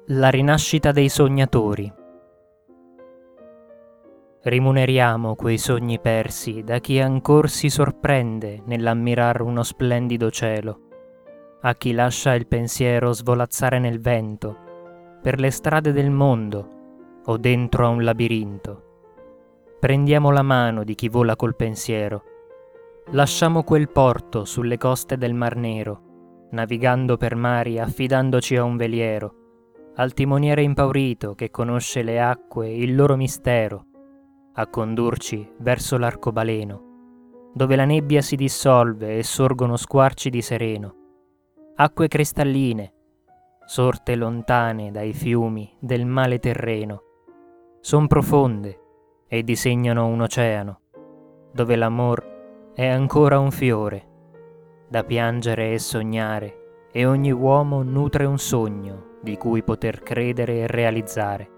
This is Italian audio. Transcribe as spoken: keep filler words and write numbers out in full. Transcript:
La rinascita dei sognatori. Rimuneriamo quei sogni persi da chi ancor si sorprende nell'ammirar uno splendido cielo, a chi lascia il pensiero svolazzare nel vento, per le strade del mondo o dentro a un labirinto. Prendiamo la mano di chi vola col pensiero, lasciamo quel porto sulle coste del Mar Nero, navigando per mari affidandoci a un veliero, al timoniere impaurito che conosce le acque e il loro mistero, a condurci verso l'arcobaleno, dove la nebbia si dissolve e sorgono squarci di sereno, acque cristalline, sorte lontane dai fiumi del male terreno, son profonde e disegnano un oceano, dove l'amor è ancora un fiore, da piangere e sognare, e ogni uomo nutre un sogno di cui poter credere e realizzare.